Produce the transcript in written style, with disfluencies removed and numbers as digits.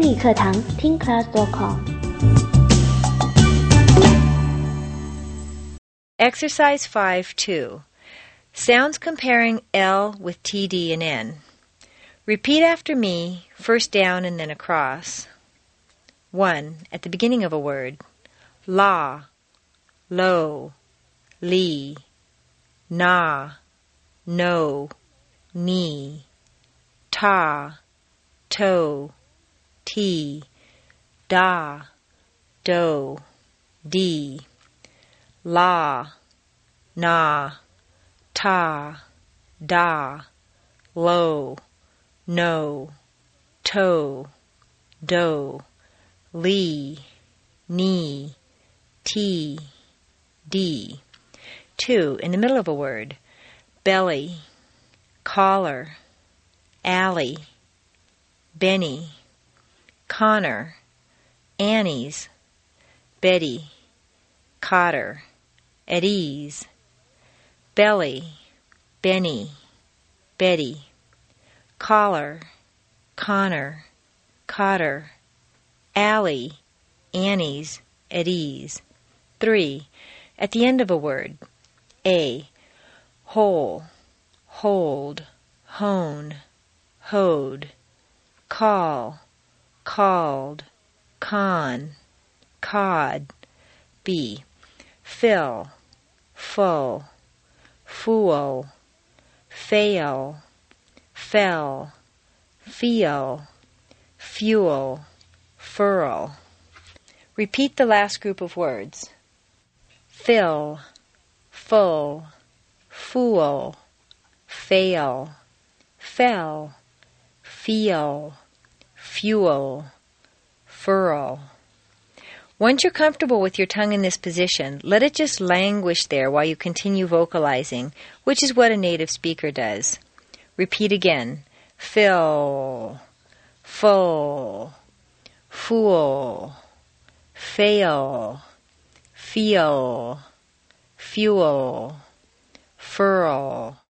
英语课堂听 class.com。 Exercise 5-2. Sounds comparing L with TD and N. Repeat after me, first down and then across. 1. At the beginning of a word. La, lo, li, na, no, ni, ta, to, ti, da, do, di, la, na, ta, da, lo, no, to, do, li, ni, ti, di. 2. In the middle of a word. Belly, collar, alley, Benny, Connor, Annie's, Betty, Cotter, at ease, belly, Benny, Betty, collar, Connor, Cotter, alley, Annie's, at ease. 3. At the end of a word. A. Hole, hold, hone, hoed, call, called, con, cod. B. Fill, full, fool, fail, fell, feel, fuel, furl. Repeat the last group of words. Fill, full, fool, fail, fell, feel, fuel, furl. Once you're comfortable with your tongue in this position, let it just languish there while you continue vocalizing, which is what a native speaker does. Repeat again. Fill, full, fool, fail, feel, fuel, furl.